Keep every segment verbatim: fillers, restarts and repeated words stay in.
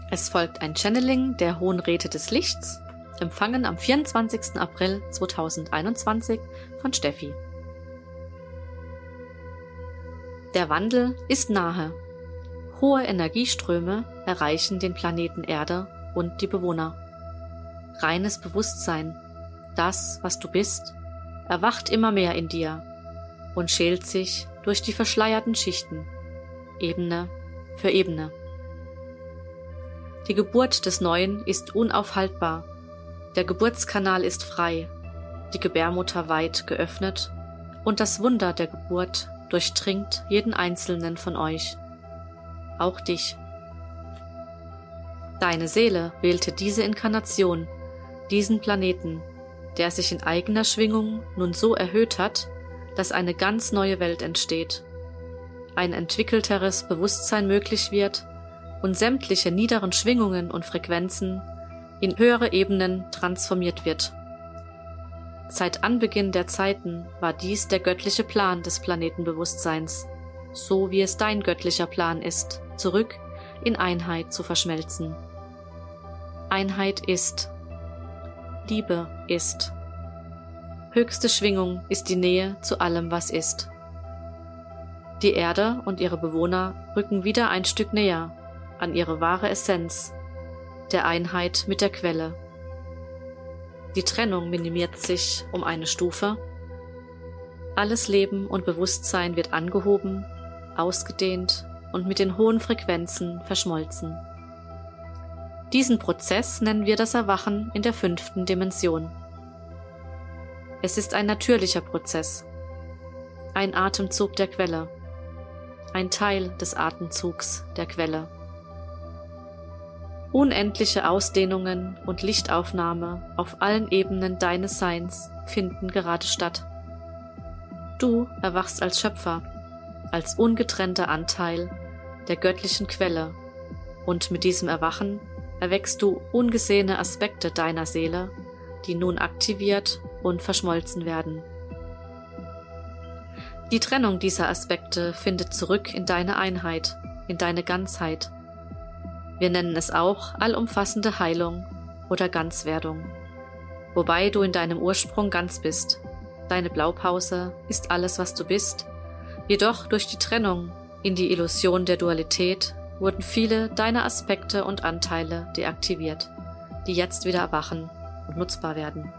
Es folgt ein Channeling der Hohen Räte des Lichts, empfangen am vierundzwanzigsten April zweitausendeinundzwanzig von Steffi. Der Wandel ist nahe. Hohe Energieströme erreichen den Planeten Erde und die Bewohner. Reines Bewusstsein, das, was du bist, erwacht immer mehr in dir und schält sich durch die verschleierten Schichten, Ebene für Ebene. Die Geburt des Neuen ist unaufhaltbar. Der Geburtskanal ist frei, die Gebärmutter weit geöffnet und das Wunder der Geburt durchdringt jeden einzelnen von euch, auch dich. Deine Seele wählte diese Inkarnation, diesen Planeten, der sich in eigener Schwingung nun so erhöht hat, dass eine ganz neue Welt entsteht, ein entwickelteres Bewusstsein möglich wird und sämtliche niederen Schwingungen und Frequenzen in höhere Ebenen transformiert wird. Seit Anbeginn der Zeiten war dies der göttliche Plan des Planetenbewusstseins, so wie es dein göttlicher Plan ist, zurück in Einheit zu verschmelzen. Einheit ist. Liebe ist. Höchste Schwingung ist die Nähe zu allem, was ist. Die Erde und ihre Bewohner rücken wieder ein Stück näher an ihre wahre Essenz, der Einheit mit der Quelle. Die Trennung minimiert sich um eine Stufe. Alles Leben und Bewusstsein wird angehoben, ausgedehnt und mit den hohen Frequenzen verschmolzen. Diesen Prozess nennen wir das Erwachen in der fünften Dimension. Es ist ein natürlicher Prozess, ein Atemzug der Quelle, ein Teil des Atemzugs der Quelle. Unendliche Ausdehnungen und Lichtaufnahme auf allen Ebenen deines Seins finden gerade statt. Du erwachst als Schöpfer, als ungetrennter Anteil der göttlichen Quelle, und mit diesem Erwachen erweckst du ungesehene Aspekte deiner Seele, die nun aktiviert und verschmolzen werden. Die Trennung dieser Aspekte findet zurück in deine Einheit, in deine Ganzheit. Wir nennen es auch allumfassende Heilung oder Ganzwerdung, wobei du in deinem Ursprung ganz bist. Deine Blaupause ist alles, was du bist, jedoch durch die Trennung in die Illusion der Dualität wurden viele deiner Aspekte und Anteile deaktiviert, die jetzt wieder erwachen und nutzbar werden.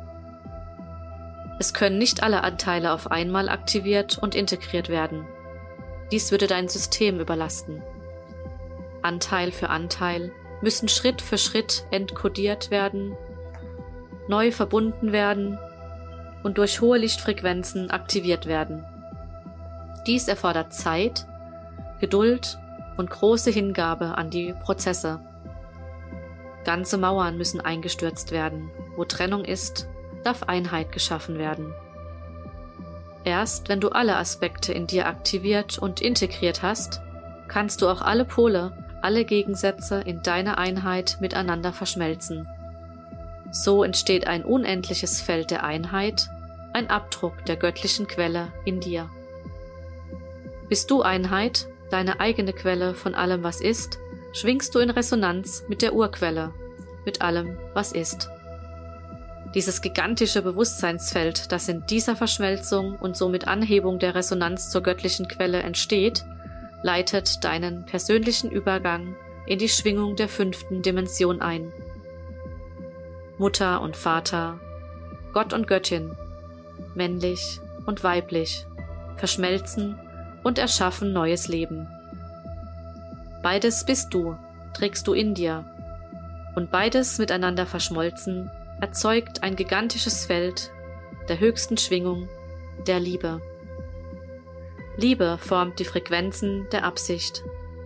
Es können nicht alle Anteile auf einmal aktiviert und integriert werden. Dies würde dein System überlasten. Anteil für Anteil müssen Schritt für Schritt entkodiert werden, neu verbunden werden und durch hohe Lichtfrequenzen aktiviert werden. Dies erfordert Zeit, Geduld und große Hingabe an die Prozesse. Ganze Mauern müssen eingestürzt werden. Wo Trennung ist, darf Einheit geschaffen werden. Erst wenn du alle Aspekte in dir aktiviert und integriert hast, kannst du auch alle Pole, alle Gegensätze in deiner Einheit miteinander verschmelzen. So entsteht ein unendliches Feld der Einheit, ein Abdruck der göttlichen Quelle in dir. Bist du Einheit, deine eigene Quelle von allem, was ist, schwingst du in Resonanz mit der Urquelle, mit allem, was ist. Dieses gigantische Bewusstseinsfeld, das in dieser Verschmelzung und somit Anhebung der Resonanz zur göttlichen Quelle entsteht, leitet deinen persönlichen Übergang in die Schwingung der fünften Dimension ein. Mutter und Vater, Gott und Göttin, männlich und weiblich, verschmelzen und erschaffen neues Leben. Beides bist du, trägst du in dir, und beides miteinander verschmolzen erzeugt ein gigantisches Feld der höchsten Schwingung, der Liebe. Liebe formt die Frequenzen der Absicht.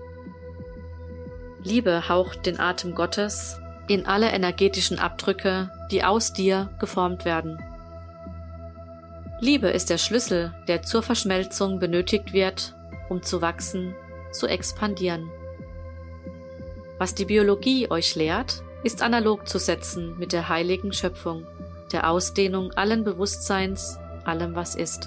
Liebe haucht den Atem Gottes in alle energetischen Abdrücke, die aus dir geformt werden. Liebe ist der Schlüssel, der zur Verschmelzung benötigt wird, um zu wachsen, zu expandieren. Was die Biologie euch lehrt, ist analog zu setzen mit der heiligen Schöpfung, der Ausdehnung allen Bewusstseins, allem was ist.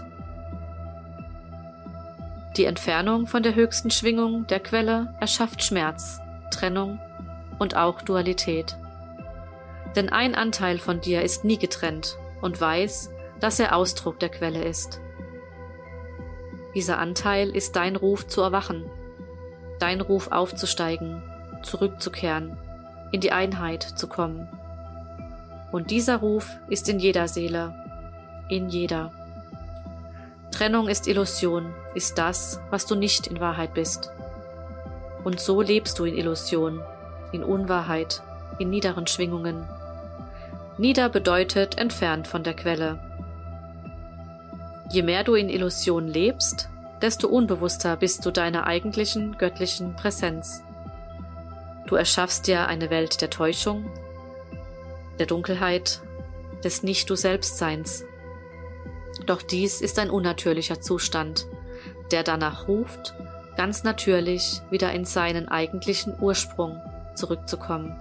Die Entfernung von der höchsten Schwingung der Quelle erschafft Schmerz, Trennung und auch Dualität. Denn ein Anteil von dir ist nie getrennt und weiß, dass er Ausdruck der Quelle ist. Dieser Anteil ist dein Ruf zu erwachen, dein Ruf aufzusteigen, zurückzukehren, in die Einheit zu kommen. Und dieser Ruf ist in jeder Seele, in jeder. Trennung ist Illusion, ist das, was du nicht in Wahrheit bist. Und so lebst du in Illusion, in Unwahrheit, in niederen Schwingungen. Nieder bedeutet entfernt von der Quelle. Je mehr du in Illusion lebst, desto unbewusster bist du deiner eigentlichen göttlichen Präsenz. Du erschaffst dir eine Welt der Täuschung, der Dunkelheit, des Nicht-Du-Selbstseins. Doch dies ist ein unnatürlicher Zustand, der danach ruft, ganz natürlich wieder in seinen eigentlichen Ursprung zurückzukommen.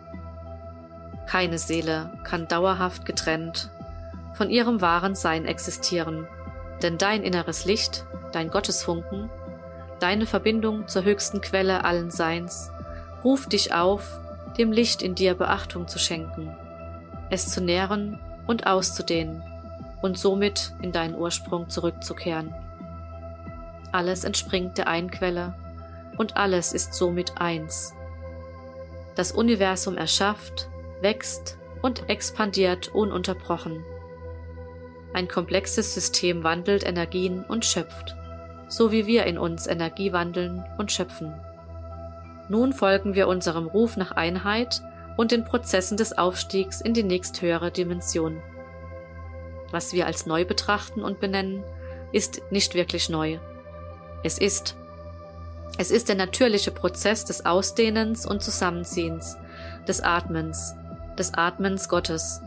Keine Seele kann dauerhaft getrennt von ihrem wahren Sein existieren, denn dein inneres Licht, dein Gottesfunken, deine Verbindung zur höchsten Quelle allen Seins, ruft dich auf, dem Licht in dir Beachtung zu schenken, es zu nähren und auszudehnen und somit in deinen Ursprung zurückzukehren. Alles entspringt der Einquelle und alles ist somit eins. Das Universum erschafft, wächst und expandiert ununterbrochen. Ein komplexes System wandelt Energien und schöpft, so wie wir in uns Energie wandeln und schöpfen. Nun folgen wir unserem Ruf nach Einheit und den Prozessen des Aufstiegs in die nächsthöhere Dimension. Was wir als neu betrachten und benennen, ist nicht wirklich neu. Es ist. Es ist der natürliche Prozess des Ausdehnens und Zusammenziehens, des Atmens, des Atmens Gottes.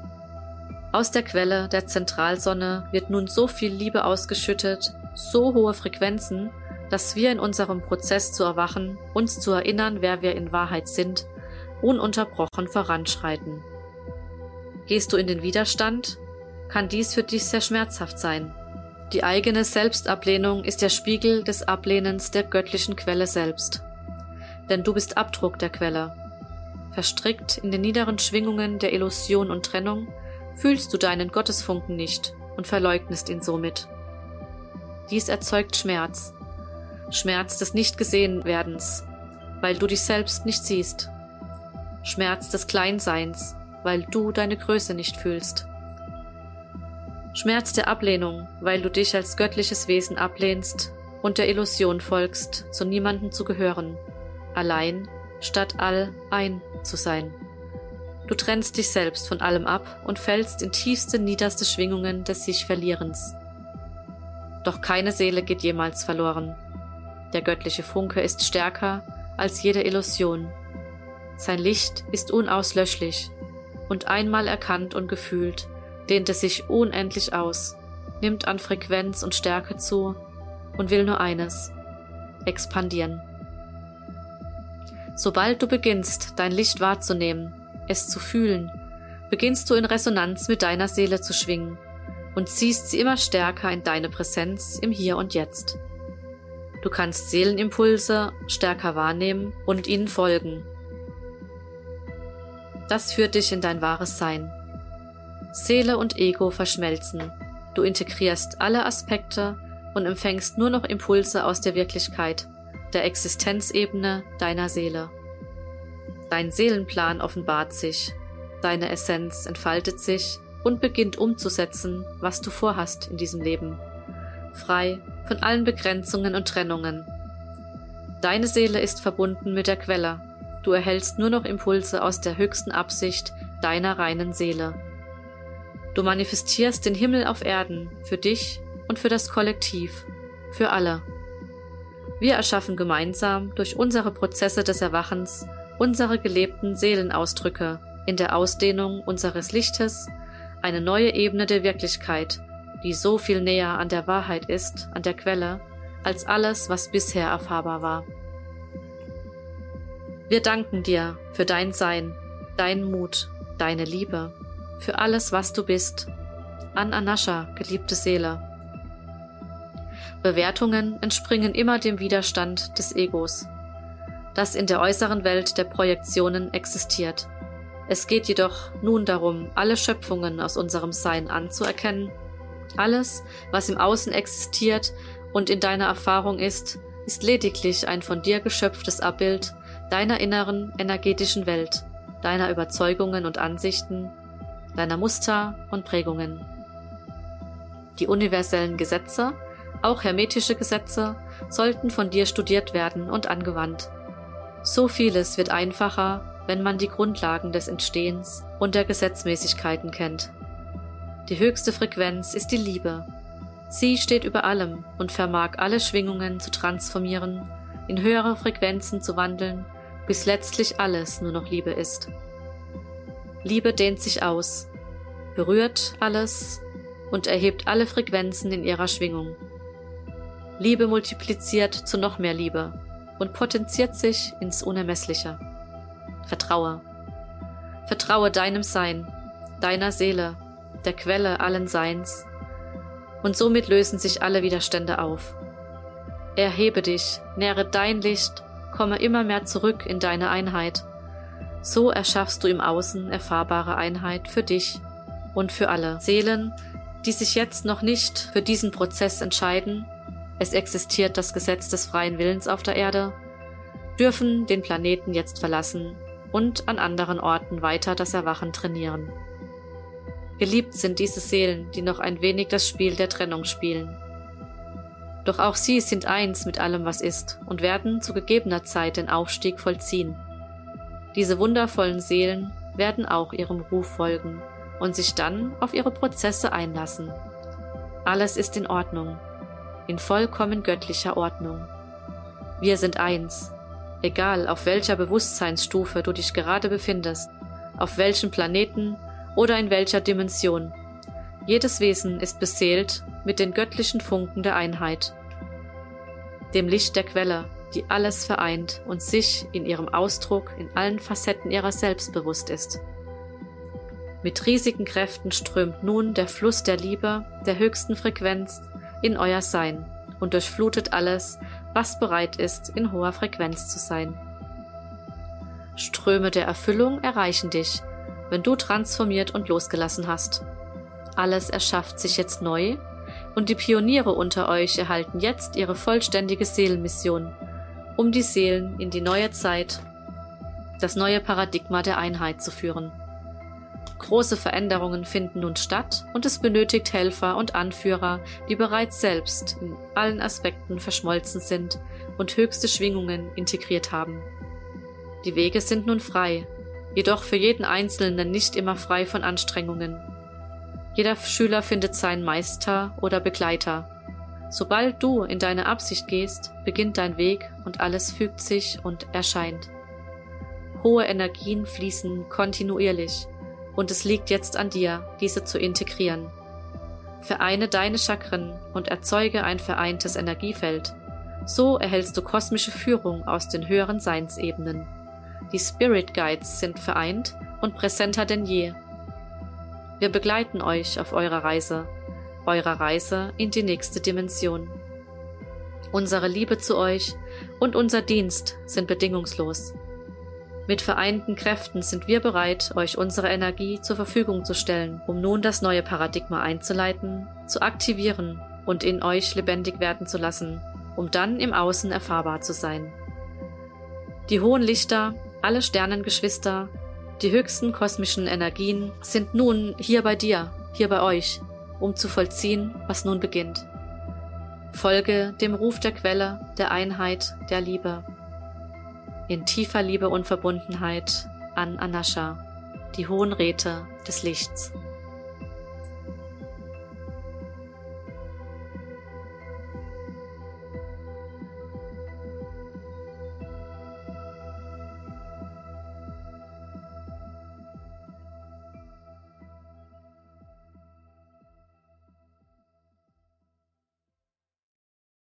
Aus der Quelle der Zentralsonne wird nun so viel Liebe ausgeschüttet, so hohe Frequenzen, dass wir in unserem Prozess zu erwachen, uns zu erinnern, wer wir in Wahrheit sind, ununterbrochen voranschreiten. Gehst du in den Widerstand, kann dies für dich sehr schmerzhaft sein. Die eigene Selbstablehnung ist der Spiegel des Ablehnens der göttlichen Quelle selbst. Denn du bist Abdruck der Quelle. Verstrickt in den niederen Schwingungen der Illusion und Trennung, fühlst du deinen Gottesfunken nicht und verleugnest ihn somit. Dies erzeugt Schmerz. Schmerz des Nicht-Gesehen-Werdens, weil du dich selbst nicht siehst. Schmerz des Kleinseins, weil du deine Größe nicht fühlst. Schmerz der Ablehnung, weil du dich als göttliches Wesen ablehnst und der Illusion folgst, zu niemandem zu gehören, allein statt all ein zu sein. Du trennst dich selbst von allem ab und fällst in tiefste, niederste Schwingungen des Sich-Verlierens. Doch keine Seele geht jemals verloren. Der göttliche Funke ist stärker als jede Illusion. Sein Licht ist unauslöschlich und einmal erkannt und gefühlt, dehnt es sich unendlich aus, nimmt an Frequenz und Stärke zu und will nur eines: expandieren. Sobald du beginnst, dein Licht wahrzunehmen, es zu fühlen, beginnst du in Resonanz mit deiner Seele zu schwingen und ziehst sie immer stärker in deine Präsenz im Hier und Jetzt. Du kannst Seelenimpulse stärker wahrnehmen und ihnen folgen. Das führt dich in dein wahres Sein. Seele und Ego verschmelzen. Du integrierst alle Aspekte und empfängst nur noch Impulse aus der Wirklichkeit, der Existenzebene deiner Seele. Dein Seelenplan offenbart sich, deine Essenz entfaltet sich und beginnt umzusetzen, was du vorhast in diesem Leben, frei von allen Begrenzungen und Trennungen. Deine Seele ist verbunden mit der Quelle. Du erhältst nur noch Impulse aus der höchsten Absicht deiner reinen Seele. Du manifestierst den Himmel auf Erden für dich und für das Kollektiv, für alle. Wir erschaffen gemeinsam durch unsere Prozesse des Erwachens unsere gelebten Seelenausdrücke in der Ausdehnung unseres Lichtes, eine neue Ebene der Wirklichkeit, die so viel näher an der Wahrheit ist, an der Quelle, als alles, was bisher erfahrbar war. Wir danken dir für dein Sein, deinen Mut, deine Liebe, für alles, was du bist. An Anascha, geliebte Seele. Bewertungen entspringen immer dem Widerstand des Egos. das in der äußeren Welt der Projektionen existiert. Es geht jedoch nun darum, alle Schöpfungen aus unserem Sein anzuerkennen. Alles, was im Außen existiert und in deiner Erfahrung ist, ist lediglich ein von dir geschöpftes Abbild deiner inneren energetischen Welt, deiner Überzeugungen und Ansichten, deiner Muster und Prägungen. Die universellen Gesetze, auch hermetische Gesetze, sollten von dir studiert werden und angewandt. So vieles wird einfacher, wenn man die Grundlagen des Entstehens und der Gesetzmäßigkeiten kennt. Die höchste Frequenz ist die Liebe. Sie steht über allem und vermag alle Schwingungen zu transformieren, in höhere Frequenzen zu wandeln, bis letztlich alles nur noch Liebe ist. Liebe dehnt sich aus, berührt alles und erhebt alle Frequenzen in ihrer Schwingung. Liebe multipliziert zu noch mehr Liebe und potenziert sich ins Unermessliche. Vertraue. Vertraue deinem Sein, deiner Seele, der Quelle allen Seins, und somit lösen sich alle Widerstände auf. Erhebe dich, nähre dein Licht, komme immer mehr zurück in deine Einheit. So erschaffst du im Außen erfahrbare Einheit für dich und für alle Seelen, die sich jetzt noch nicht für diesen Prozess entscheiden. Es existiert das Gesetz des freien Willens auf der Erde, dürfen den Planeten jetzt verlassen und an anderen Orten weiter das Erwachen trainieren. Geliebt sind diese Seelen, die noch ein wenig das Spiel der Trennung spielen. Doch auch sie sind eins mit allem, was ist, und werden zu gegebener Zeit den Aufstieg vollziehen. Diese wundervollen Seelen werden auch ihrem Ruf folgen und sich dann auf ihre Prozesse einlassen. Alles ist in Ordnung, in vollkommen göttlicher Ordnung. Wir sind eins. Egal, auf welcher Bewusstseinsstufe du dich gerade befindest, auf welchem Planeten oder in welcher Dimension. Jedes Wesen ist beseelt mit den göttlichen Funken der Einheit, dem Licht der Quelle, die alles vereint und sich in ihrem Ausdruck in allen Facetten ihrer selbst bewusst ist. Mit riesigen Kräften strömt nun der Fluss der Liebe, der höchsten Frequenz, in euer Sein und durchflutet alles, was bereit ist, in hoher Frequenz zu sein. Ströme der Erfüllung erreichen dich, wenn du transformiert und losgelassen hast. Alles erschafft sich jetzt neu und die Pioniere unter euch erhalten jetzt ihre vollständige Seelenmission, um die Seelen in die neue Zeit, das neue Paradigma der Einheit zu führen. Große Veränderungen finden nun statt und es benötigt Helfer und Anführer, die bereits selbst in allen Aspekten verschmolzen sind und höchste Schwingungen integriert haben. Die Wege sind nun frei, jedoch für jeden Einzelnen nicht immer frei von Anstrengungen. Jeder Schüler findet seinen Meister oder Begleiter. Sobald du in deine Absicht gehst, beginnt dein Weg und alles fügt sich und erscheint. Hohe Energien fließen kontinuierlich. Und es liegt jetzt an dir, diese zu integrieren. Vereine deine Chakren und erzeuge ein vereintes Energiefeld. So erhältst du kosmische Führung aus den höheren Seinsebenen. Die Spirit Guides sind vereint und präsenter denn je. Wir begleiten euch auf eurer Reise, eurer Reise in die nächste Dimension. Unsere Liebe zu euch und unser Dienst sind bedingungslos. Mit vereinten Kräften sind wir bereit, euch unsere Energie zur Verfügung zu stellen, um nun das neue Paradigma einzuleiten, zu aktivieren und in euch lebendig werden zu lassen, um dann im Außen erfahrbar zu sein. Die hohen Lichter, alle Sternengeschwister, die höchsten kosmischen Energien sind nun hier bei dir, hier bei euch, um zu vollziehen, was nun beginnt. Folge dem Ruf der Quelle, der Einheit, der Liebe. In tiefer Liebe und Verbundenheit an Anascha, die hohen Räte des Lichts.